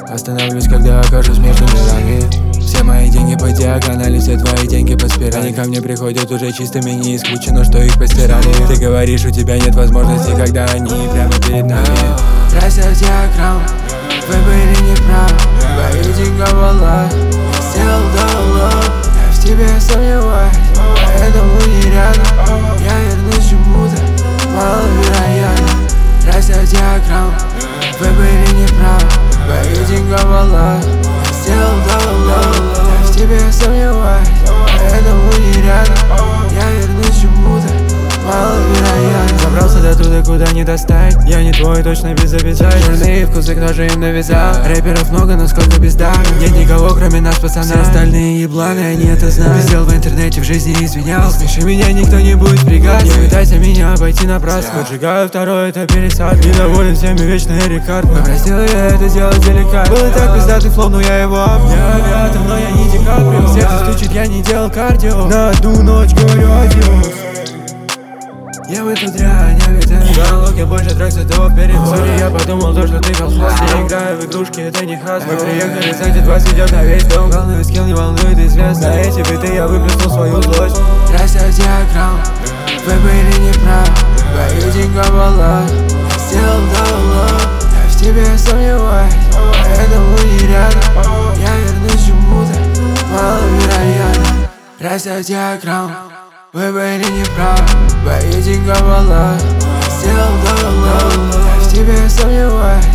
Остановлюсь, когда окажусь между мирами. Все мои деньги по диагонали, все твои деньги по спирали. Они ко мне приходят уже чистыми, не исключено, что их постирали. Ты говоришь, у тебя нет возможности, когда они прямо перед нами. Красят диаграмм, вы были неправы. Твои деньговала сделал download. Я в тебе сомневаюсь, поэтому не рядом. Я вернусь чему-то, маловероятно. Красят диаграмм, вы были неправы. Твои деньговала сделал download. Я в тебе сомневаюсь, поэтому не рядом. Я вернусь чему-то, маловероятно. Забрался до туда, куда не достать. Я не твой, точно без обязательств. Жирные вкусы к ножу им навязал. Рэперов много, но сколько бездарных. Нет никого, кроме нас, пацана. Все остальные ебланы, они это знают. Пиздел в интернете, в жизни извинялся. Смеши меня, никто не будет впрягаться. Не пытайся меня обойти напрасно. Поджигаю второй, это пересад. Недоволен всеми, вечный Рикард. Попросил я это сделать деликатно. Был так пиздатый флоу, но я его обнял. Я авиатор, но я не Ди Каприо. Всех стучит, я не делал кардио. На одну ночь говорю адиос. Я в эту дрянь, я ведь аналог, я больше трек с этого вперед. Сори, я подумал то, что ты колхоз. Я играю в игрушки, это не хас. Мы приехали, кстати, 20 идет на весь дом. Главный скилл не волнует известно. На эти биты я выплеснул свою злость. Красят диаграмм, вы были неправы. Твои деньговала сделал download. Я в тебе сомневаюсь, поэтому не рядом. Я вернусь чему-то, маловероятно. Красят диаграмм, вы были неправы. Твои деньговала сделал download. Я в тебе сомневаюсь,